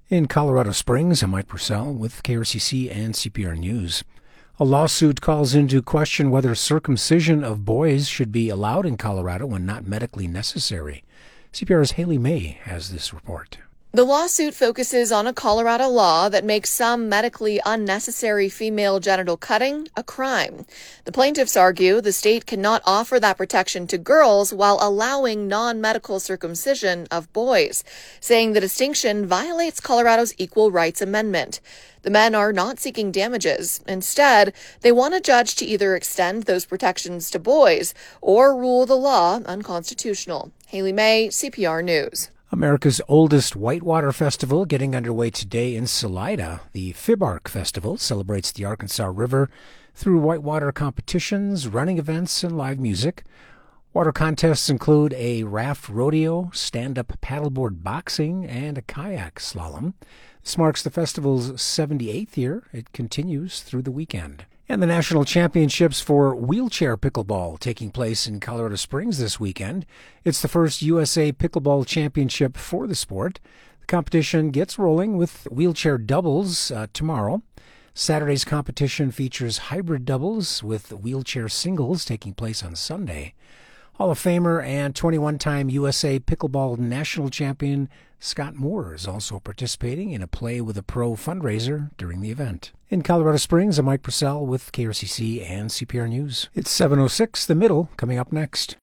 In Colorado Springs, I'm Mike Purcell with KRCC and CPR News. A lawsuit calls into question whether circumcision of boys should be allowed in Colorado when not medically necessary. CPR's Haley May has this report. The lawsuit focuses on a Colorado law that makes some medically unnecessary female genital cutting a crime. The plaintiffs argue the state cannot offer that protection to girls while allowing non-medical circumcision of boys, saying the distinction violates Colorado's Equal Rights Amendment. The men are not seeking damages. Instead, they want a judge to either extend those protections to boys or rule the law unconstitutional. Haley May, CPR News. America's oldest whitewater festival getting underway today in Salida. The FIBARC Festival celebrates the Arkansas River through whitewater competitions, running events, and live music. Water contests include a raft rodeo, stand-up paddleboard boxing, and a kayak slalom. This marks the festival's 78th year. It continues through the weekend. And the national championships for wheelchair pickleball taking place in Colorado Springs this weekend. It's the first USA Pickleball Championship for the sport. The competition gets rolling with wheelchair doubles tomorrow. Saturday's competition features hybrid doubles with wheelchair singles taking place on Sunday. Hall of Famer and 21-time USA Pickleball National Champion Scott Moore is also participating in a Play with a Pro fundraiser during the event. In Colorado Springs, I'm Mike Purcell with KRCC and CPR News. It's 7:06, the middle, coming up next.